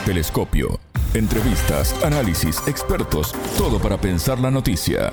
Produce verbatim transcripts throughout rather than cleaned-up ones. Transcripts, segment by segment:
Telescopio. Entrevistas, análisis, expertos, todo para pensar la noticia.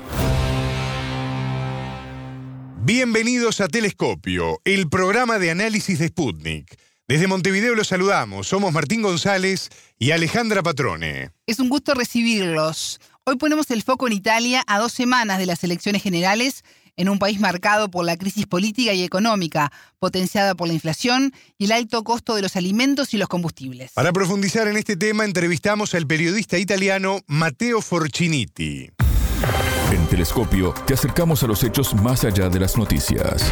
Bienvenidos a Telescopio, el programa de análisis de Sputnik. Desde Montevideo los saludamos, somos Martín González y Alejandra Patrone. Es un gusto recibirlos. Hoy ponemos el foco en Italia a dos semanas de las elecciones generales, en un país marcado por la crisis política y económica, potenciada por la inflación y el alto costo de los alimentos y los combustibles. Para profundizar en este tema, entrevistamos al periodista italiano Matteo Forciniti. En Telescopio te acercamos a los hechos más allá de las noticias.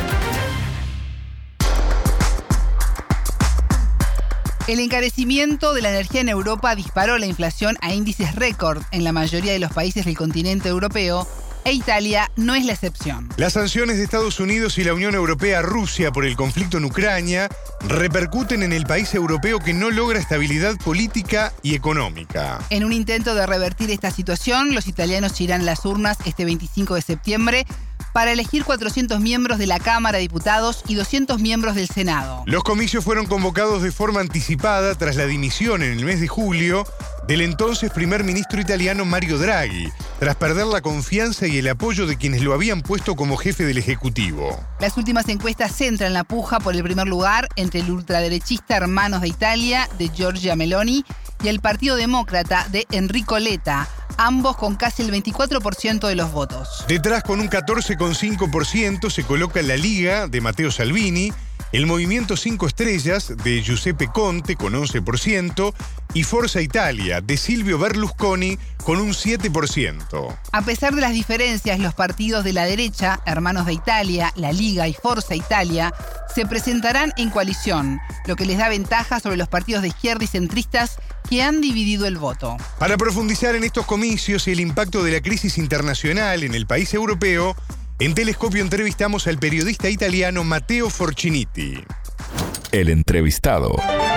El encarecimiento de la energía en Europa disparó la inflación a índices récord en la mayoría de los países del continente europeo, e Italia no es la excepción. Las sanciones de Estados Unidos y la Unión Europea a Rusia por el conflicto en Ucrania repercuten en el país europeo que no logra estabilidad política y económica. En un intento de revertir esta situación, los italianos irán a las urnas este veinticinco de septiembre para elegir cuatrocientos miembros de la Cámara de Diputados y doscientos miembros del Senado. Los comicios fueron convocados de forma anticipada tras la dimisión en el mes de julio del entonces primer ministro italiano Mario Draghi, tras perder la confianza y el apoyo de quienes lo habían puesto como jefe del Ejecutivo. Las últimas encuestas centran la puja por el primer lugar entre el ultraderechista Hermanos de Italia, de Giorgia Meloni, y el Partido Demócrata de Enrico Letta, ambos con casi el veinticuatro por ciento de los votos. Detrás, con un catorce coma cinco por ciento, se coloca la Liga de Matteo Salvini, el Movimiento Cinco Estrellas de Giuseppe Conte con once por ciento y Forza Italia de Silvio Berlusconi con un siete por ciento. A pesar de las diferencias, los partidos de la derecha, Hermanos de Italia, la Liga y Forza Italia, se presentarán en coalición, lo que les da ventaja sobre los partidos de izquierda y centristas que han dividido el voto. Para profundizar en estos comicios y el impacto de la crisis internacional en el país europeo, en Telescopio entrevistamos al periodista italiano Matteo Forciniti. El entrevistado.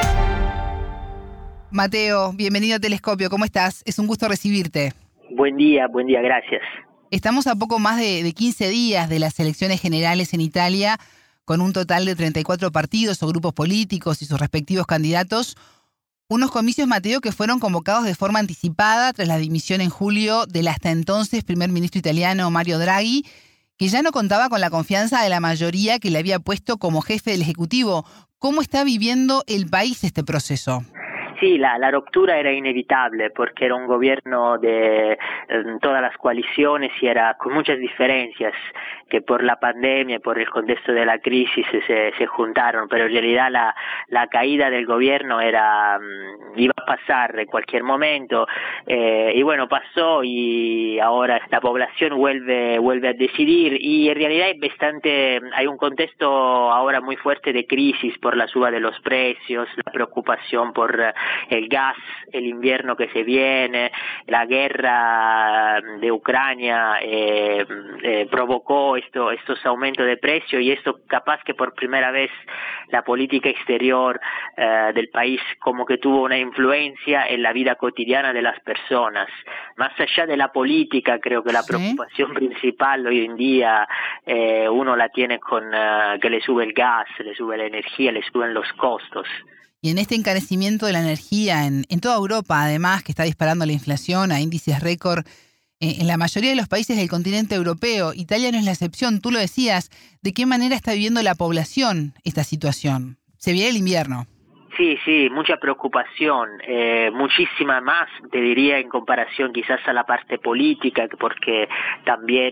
Matteo, bienvenido a Telescopio, ¿cómo estás? Es un gusto recibirte. Buen día, buen día, gracias. Estamos a poco más de, de quince días de las elecciones generales en Italia, con un total de treinta y cuatro partidos o grupos políticos y sus respectivos candidatos. Unos comicios, Matteo, que fueron convocados de forma anticipada tras la dimisión en julio del hasta entonces primer ministro italiano Mario Draghi, que ya no contaba con la confianza de la mayoría que le había puesto como jefe del Ejecutivo. ¿Cómo está viviendo el país este proceso? Sí, la, la ruptura era inevitable porque era un gobierno de eh, todas las coaliciones y era con muchas diferencias que por la pandemia y por el contexto de la crisis se, se juntaron, pero en realidad la, la caída del gobierno era iba a pasar en cualquier momento eh, y bueno, pasó y ahora la población vuelve vuelve a decidir y en realidad hay bastante hay un contexto ahora muy fuerte de crisis por la suba de los precios, la preocupación por el gas, el invierno que se viene, la guerra de Ucrania eh, eh, provocó esto, estos aumentos de precio y esto capaz que por primera vez la política exterior eh, del país como que tuvo una influencia en la vida cotidiana de las personas. Más allá de la política, creo que la ¿Sí? preocupación principal hoy en día eh, uno la tiene con uh, que le sube el gas, le sube la energía, le suben los costos. Y en este encarecimiento de la energía en, en toda Europa, además, que está disparando la inflación a índices récord eh, en la mayoría de los países del continente europeo, Italia no es la excepción. Tú lo decías, ¿de qué manera está viviendo la población esta situación? Se viene el invierno. Sí, sí, mucha preocupación, eh, muchísima más, te diría, en comparación quizás a la parte política, porque también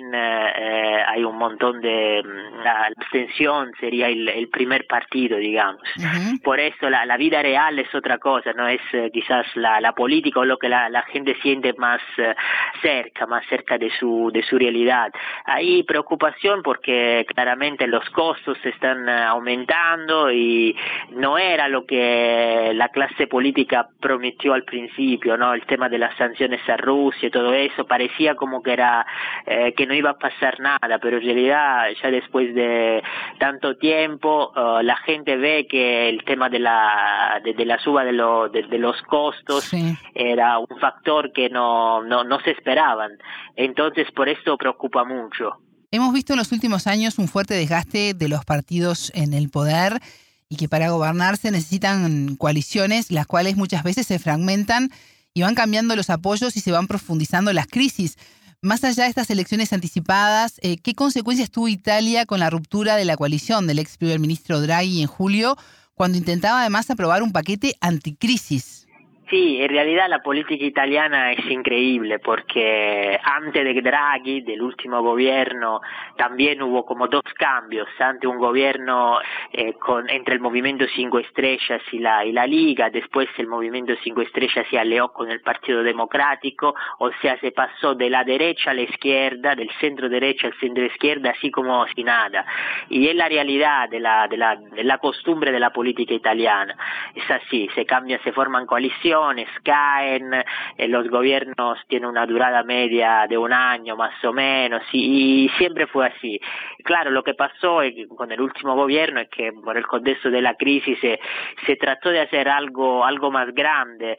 eh, hay un montón de... La abstención sería el, el primer partido, digamos. Uh-huh. Por eso la, la vida real es otra cosa, no es eh, quizás la, la política o lo que la, la gente siente más eh, cerca, más cerca de su, de su realidad. Hay preocupación porque claramente los costos están aumentando y no era lo que la clase política prometió al principio, ¿no? El tema de las sanciones a Rusia y todo eso, parecía como que era eh, que no iba a pasar nada, pero en realidad ya después de tanto tiempo uh, la gente ve que el tema de la de, de la suba de, lo, de, de los costos sí. era un factor que no, no, no se esperaban, entonces por esto preocupa mucho. Hemos visto en los últimos años un fuerte desgaste de los partidos en el poder y que para gobernar se necesitan coaliciones, las cuales muchas veces se fragmentan y van cambiando los apoyos y se van profundizando las crisis. Más allá de estas elecciones anticipadas, eh, ¿qué consecuencias tuvo Italia con la ruptura de la coalición del ex primer ministro Draghi en julio, cuando intentaba además aprobar un paquete anticrisis? Sí, en realidad la política italiana es increíble porque antes de Draghi, del último gobierno, también hubo como dos cambios. Antes un gobierno eh, con, entre el Movimiento Cinco Estrellas y la, y la Liga, después el Movimiento Cinco Estrellas se alió con el Partido Democrático, o sea, se pasó de la derecha a la izquierda, del centro derecha al centro izquierda, así como si nada. Y es la realidad de la, de la, de la costumbre de la política italiana. Es así, se cambia, se forman coaliciones, caen, eh, los gobiernos tienen una durada media de un año más o menos y, y siempre fue así. Claro, lo que pasó es que con el último gobierno es que por el contexto de la crisis se, se trató de hacer algo, algo más grande,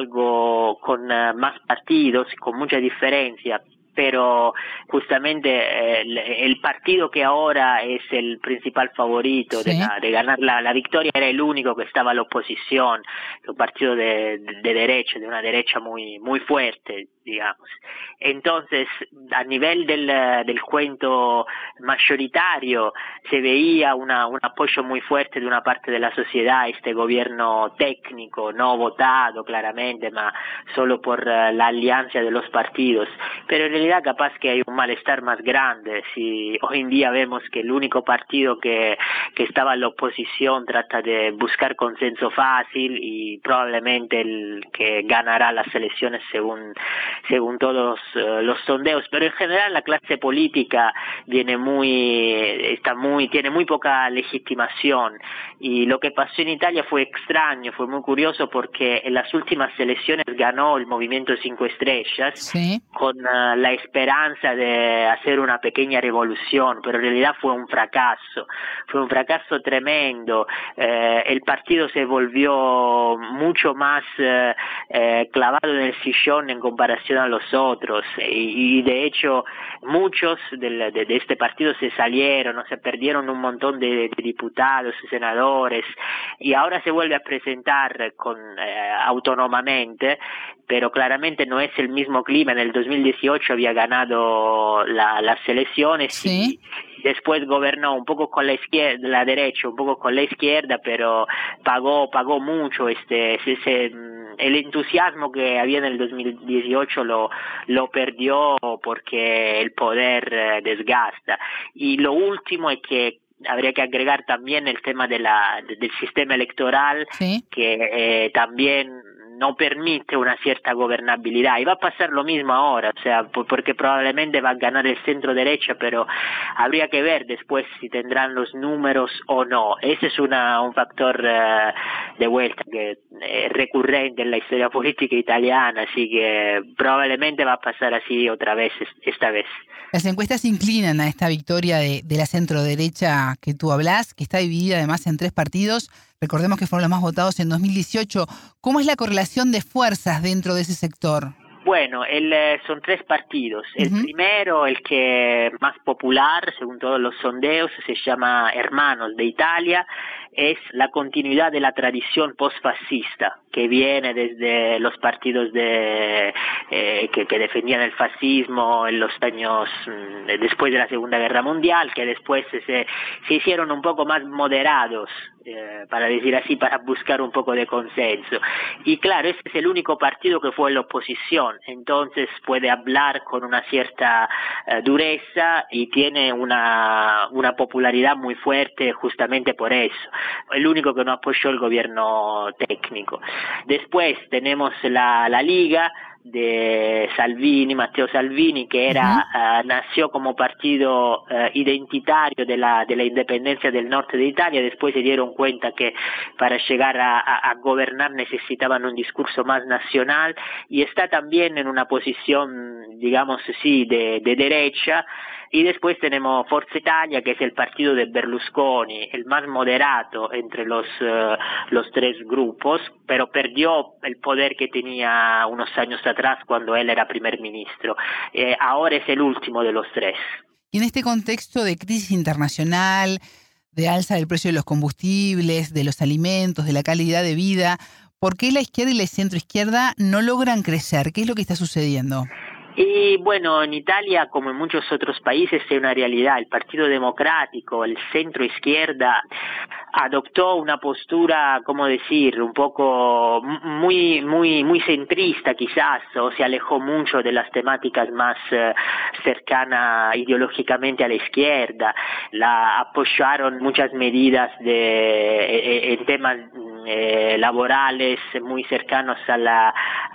algo con uh, más partidos, con mucha diferencia. Pero justamente eh, el, el partido que ahora es el principal favorito sí. de, la, de ganar la, la victoria era el único que estaba a la oposición, un partido de, de, de derecha, de una derecha muy muy fuerte, digamos. Entonces, a nivel del, del cuento mayoritario, se veía una, un apoyo muy fuerte de una parte de la sociedad a este gobierno técnico, no votado claramente, ma solo por uh, la alianza de los partidos. Pero en realidad capaz que hay un malestar más grande. Si hoy en día vemos que el único partido que, que estaba en la oposición trata de buscar consenso fácil y probablemente el que ganará las elecciones según según todos uh, los sondeos, pero en general la clase política viene muy está muy tiene muy poca legitimación, y lo que pasó en Italia fue extraño, fue muy curioso porque en las últimas elecciones ganó el Movimiento Cinco Estrellas sí. con uh, la esperanza de hacer una pequeña revolución, pero en realidad fue un fracaso, fue un fracaso tremendo. Eh, el partido se volvió mucho más eh, eh, clavado en el sillón en comparación a los otros, y, y de hecho muchos de, de, de este partido se salieron, o se perdieron un montón de, de diputados y senadores, y ahora se vuelve a presentar con eh, autónomamente, pero claramente no es el mismo clima. En el dos mil dieciocho había ganado la, las elecciones ¿Sí? y después gobernó un poco con la izquierda, la derecha, un poco con la izquierda, pero pagó pagó mucho este ese, el entusiasmo que había en el dos mil dieciocho lo lo perdió porque el poder eh, desgasta. Y lo último es que habría que agregar también el tema de la de, del sistema electoral ¿Sí? que eh, también no permite una cierta gobernabilidad, y va a pasar lo mismo ahora, o sea, porque probablemente va a ganar el centro derecha, pero habría que ver después si tendrán los números o no. Ese es una, un factor uh, de vuelta que es recurrente en la historia política italiana, así que probablemente va a pasar así otra vez esta vez. Las encuestas inclinan a esta victoria de, de la centro derecha que tú hablas, que está dividida además en tres partidos. Recordemos que fueron los más votados en dos mil dieciocho. ¿Cómo es la correlación de fuerzas dentro de ese sector? Bueno, el, son tres partidos. El uh-huh. primero, el que más popular, según todos los sondeos, se llama Hermanos de Italia. Es la continuidad de la tradición postfascista que viene desde los partidos de eh, que, que defendían el fascismo en los años mm, después de la Segunda Guerra Mundial, que después se, se hicieron un poco más moderados, eh, para decir así, para buscar un poco de consenso. Y claro, ese es el único partido que fue en la oposición, entonces puede hablar con una cierta eh, dureza y tiene una, una popularidad muy fuerte justamente por eso. El único que no apoyó el gobierno técnico. Después tenemos la, la Liga de Salvini, Matteo Salvini, que era uh-huh. uh, nació como partido uh, identitario de la de la independencia del norte de Italia. Después se dieron cuenta que para llegar a, a, a gobernar necesitaban un discurso más nacional, y está también en una posición, digamos así, de, de derecha. Y después tenemos Forza Italia, que es el partido de Berlusconi, el más moderado entre los uh, los tres grupos, pero perdió el poder que tenía unos años atrás cuando él era primer ministro. Eh, ahora es el último de los tres. Y en este contexto de crisis internacional, de alza del precio de los combustibles, de los alimentos, de la calidad de vida. ¿Por qué la izquierda y la centroizquierda no logran crecer? ¿Qué es lo que está sucediendo? Y bueno, en Italia, como en muchos otros países, es una realidad. El Partido Democrático, el centro izquierda, adoptó una postura, ¿cómo decir?, un poco muy, muy, muy centrista quizás, o se alejó mucho de las temáticas más eh, cercanas ideológicamente a la izquierda. La apoyaron muchas medidas de, en temas eh, laborales muy cercanos a la,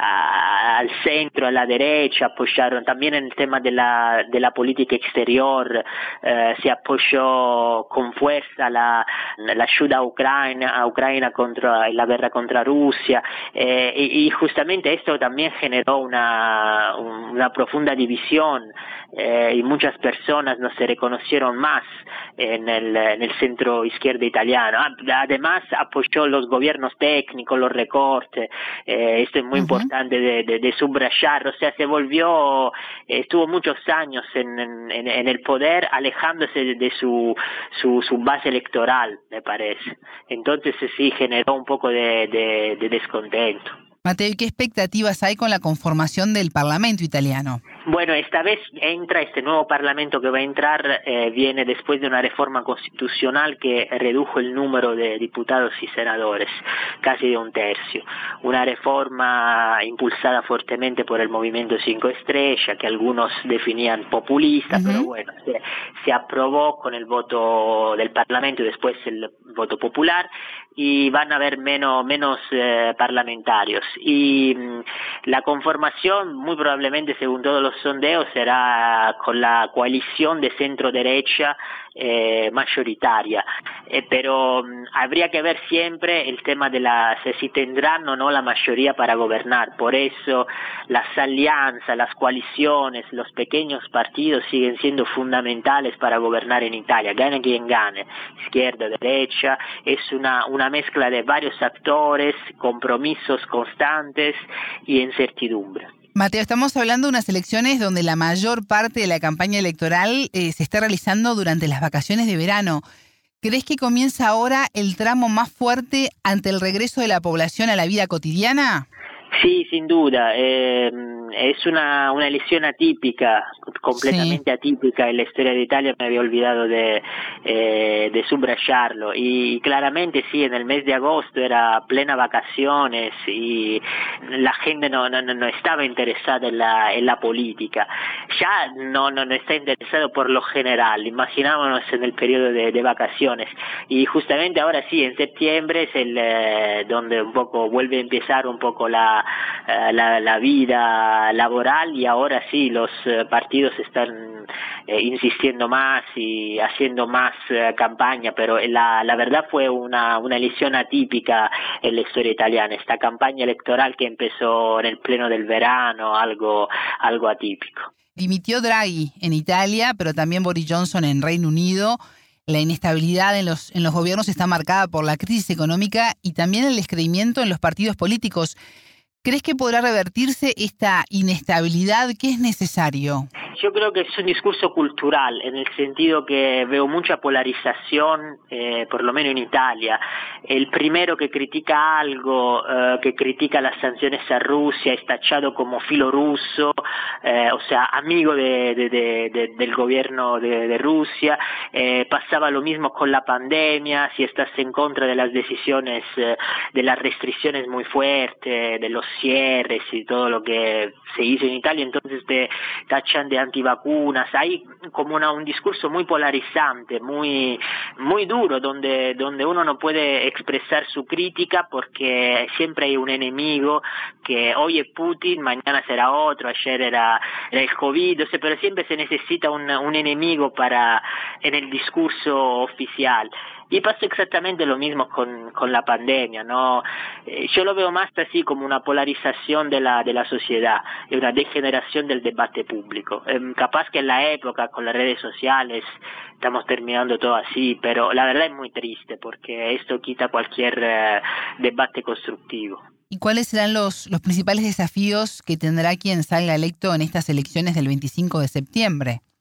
a, al centro, a la derecha, apoyaron también en el tema de la, de la política exterior, eh, se apoyó con fuerza la, la ayuda a Ucrania, a Ucrania contra la guerra contra Rusia, eh, y, y justamente esto también generó una, una profunda división, eh, y muchas personas no se reconocieron más en el, en el centro izquierda italiano. Además apoyó los gobiernos técnicos, los recortes, eh, esto es muy uh-huh. importante de, de, de subrayar, o sea, se volvió, estuvo muchos años en, en, en el poder alejándose de, de su, su, su base electoral, me parece. Entonces sí generó un poco de, de, de descontento. Mateo, ¿y qué expectativas hay con la conformación del Parlamento italiano? Bueno, esta vez entra este nuevo Parlamento que va a entrar, eh, viene después de una reforma constitucional que redujo el número de diputados y senadores, casi de un tercio. Una reforma impulsada fuertemente por el Movimiento Cinco Estrellas, que algunos definían populista, uh-huh. pero bueno, se, se aprobó con el voto del Parlamento y después el voto popular, y van a haber menos, menos eh, parlamentarios. Y mmm, la conformación, muy probablemente, según todos los sondeos, será con la coalición de centro-derecha eh, mayoritaria, eh, pero mmm, habría que ver siempre el tema de la, si tendrán o no la mayoría para gobernar. Por eso las alianzas, las coaliciones, los pequeños partidos siguen siendo fundamentales para gobernar en Italia. Gane quien gane, izquierda, derecha, es una, una mezcla de varios actores, compromisos constantes y incertidumbre. Mateo, estamos hablando de unas elecciones donde la mayor parte de la campaña electoral eh, se está realizando durante las vacaciones de verano. ¿Crees que comienza ahora el tramo más fuerte ante el regreso de la población a la vida cotidiana? Sí, sin duda. Eh, es una, una elección atípica, completamente sí. atípica en la historia de Italia. Me había olvidado de, eh, de subrayarlo. Y claramente sí, en el mes de agosto era plena vacaciones y la gente no, no, no estaba interesada en la, en la política. Ya no, no, no está interesado por lo general. Imaginámonos en el periodo de, de vacaciones. Y justamente ahora sí, en septiembre es el eh, donde un poco vuelve a empezar un poco la La, la vida laboral, y ahora sí los uh, partidos están eh, insistiendo más y haciendo más uh, campaña, pero la, la verdad fue una, una elección atípica en la historia italiana, esta campaña electoral que empezó en el pleno del verano, algo, algo atípico. Dimitió Draghi en Italia, pero también Boris Johnson en Reino Unido. La inestabilidad en los, en los gobiernos está marcada por la crisis económica y también el descreimiento en los partidos políticos. ¿Crees que podrá revertirse esta inestabilidad? ¿Qué es necesario? Yo creo que es un discurso cultural, en el sentido que veo mucha polarización, eh, por lo menos en Italia. El primero que critica algo, eh, que critica las sanciones a Rusia, es tachado como filoruso, eh, o sea, amigo de, de, de, de, del gobierno de, de Rusia. Eh, pasaba lo mismo con la pandemia, si estás en contra de las decisiones, eh, de las restricciones muy fuertes, de los cierres y todo lo que se hizo en Italia, entonces te tachan de antivacunas. Hay como una, un discurso muy polarizante, muy muy duro, donde donde uno no puede expresar su crítica porque siempre hay un enemigo, que hoy es Putin, mañana será otro, ayer era, era el COVID, o sea, pero siempre se necesita un, un enemigo para en el discurso oficial. Y pasó exactamente lo mismo con, con la pandemia, ¿no? Eh, yo lo veo más así como una polarización de la, de la sociedad, y una degeneración del debate público. Eh, capaz que en la época, con las redes sociales, estamos terminando todo así, pero la verdad es muy triste, porque esto quita cualquier eh, debate constructivo. ¿Y cuáles serán los, los principales desafíos que tendrá quien salga electo en estas elecciones del veinticinco de septiembre?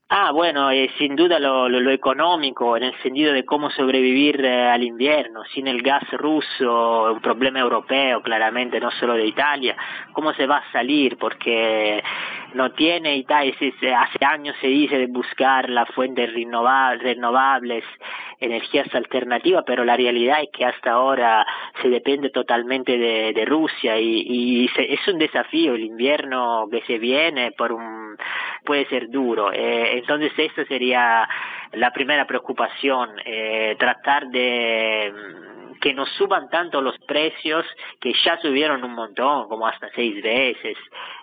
Ah, bueno, eh, sin duda lo, lo, lo económico, en el sentido de cómo sobrevivir eh, al invierno, sin el gas ruso, un problema europeo, claramente, no solo de Italia, cómo se va a salir, porque no tiene Italia, hace años se dice de buscar las fuentes renovables, energías alternativas, pero la realidad es que hasta ahora se depende totalmente de, de Rusia y, y se, es un desafío, el invierno que se viene por un puede ser duro, eh, entonces esa sería la primera preocupación, eh, tratar de que no suban tanto los precios, que ya subieron un montón, como hasta seis veces.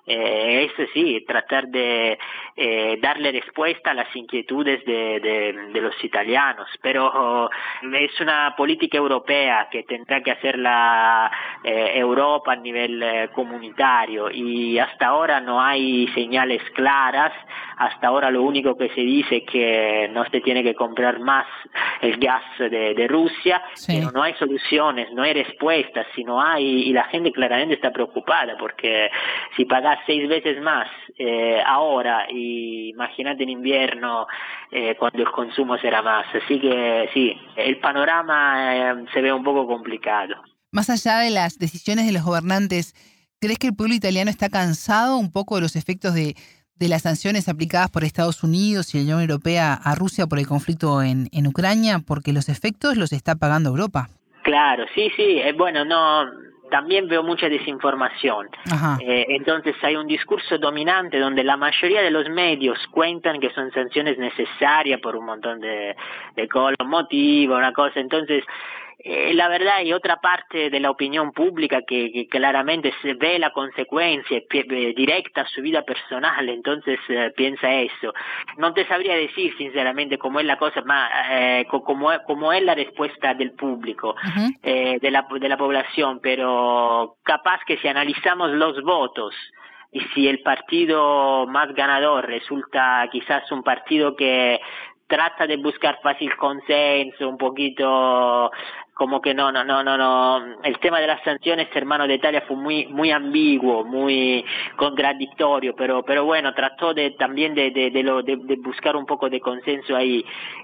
Eh, eso sí, tratar de eh, darle respuesta a las inquietudes de, de, de los italianos, pero oh, es una política europea que tendrá que hacer la eh, Europa a nivel eh, comunitario y hasta ahora no hay señales claras, hasta ahora lo único que se dice es que no se tiene que comprar más el gas de, de Rusia, sí. Pero no hay soluciones, no hay respuestas, si no hay, y la gente claramente está preocupada porque si pagas seis veces más eh, ahora, y imagínate en invierno eh, cuando el consumo será más, así que sí, el panorama eh, se ve un poco complicado. Más allá de las decisiones de los gobernantes, ¿crees que el pueblo italiano está cansado un poco de los efectos de, de las sanciones aplicadas por Estados Unidos y la Unión Europea a Rusia por el conflicto en, en Ucrania? Porque los efectos los está pagando Europa. Claro, sí, sí, eh, bueno, no... También veo mucha desinformación. Eh, entonces hay un discurso dominante donde la mayoría de los medios cuentan que son sanciones necesarias por un montón de, de motivos, una cosa. Entonces, eh, la verdad hay otra parte de la opinión pública que, que claramente se ve la consecuencia eh, directa a su vida personal, entonces eh, piensa eso. No te sabría decir sinceramente cómo es la cosa, más eh, cómo, cómo es la respuesta del público, uh-huh. eh, de la de la población, pero capaz que si analizamos los votos y si el partido más ganador resulta quizás un partido que trata de buscar fácil consenso, un poquito como que no, no, no, no, no, el tema de las sanciones, hermano de Italia, fue muy, muy ambiguo, muy contradictorio, pero, pero bueno, trató de también de, de, de, lo, de, de buscar un poco de consenso ahí,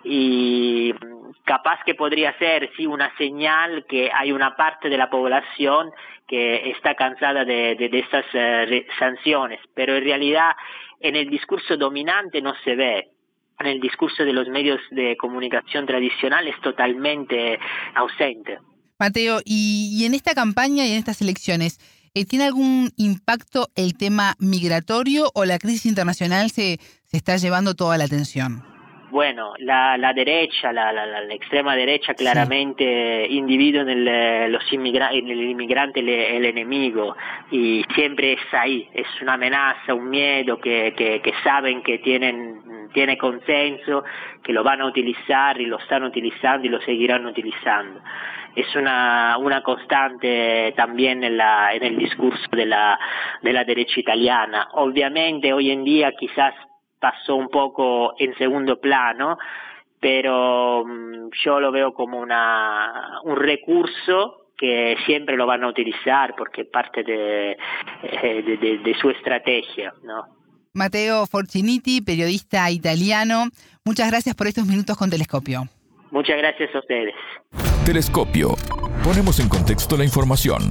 y capaz que podría ser, sí, una señal que hay una parte de la población que está cansada de, de, de esas uh, sanciones, pero en realidad en el discurso dominante no se ve. En el discurso de los medios de comunicación tradicional es totalmente ausente. Mateo, y, y en esta campaña y en estas elecciones, eh, ¿tiene algún impacto el tema migratorio o la crisis internacional se, se está llevando toda la atención? Bueno, la, la derecha, la, la, la extrema derecha claramente sí. individuo en el, los inmigra- en el inmigrante el, el enemigo, y siempre es ahí, es una amenaza, un miedo que, que, que saben que tienen, tiene consenso, que lo van a utilizar y lo están utilizando y lo seguirán utilizando. Es una, una constante también en, la, en el discurso de la, de la derecha italiana. Obviamente hoy en día quizás pasó un poco en segundo plano, pero um, yo lo veo como una un recurso que siempre lo van a utilizar porque es parte de, de, de, de su estrategia, ¿no? Matteo Forciniti, periodista italiano, muchas gracias por estos minutos con Telescopio. Muchas gracias a ustedes. Telescopio. Ponemos en contexto la información.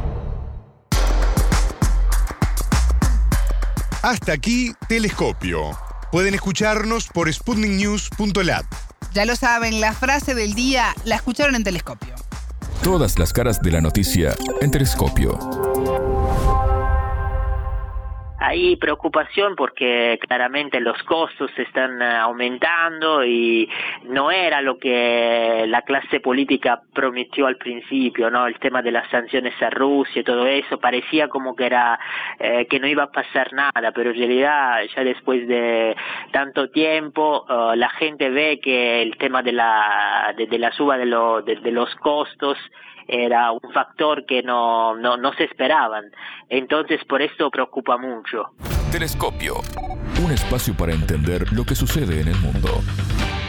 Hasta aquí, Telescopio. Pueden escucharnos por sputnik news punto lat. Ya lo saben, la frase del día la escucharon en Telescopio. Todas las caras de la noticia en Telescopio. Hay preocupación porque claramente los costos están aumentando y no era lo que la clase política prometió al principio, ¿no? El tema de las sanciones a Rusia y todo eso, parecía como que era eh, que no iba a pasar nada, pero en realidad ya después de tanto tiempo uh, la gente ve que el tema de la de, de la suba de, lo, de, de los costos era un factor que no, no, no se esperaban. Entonces, por esto preocupa mucho. Telescopio. Un espacio para entender lo que sucede en el mundo.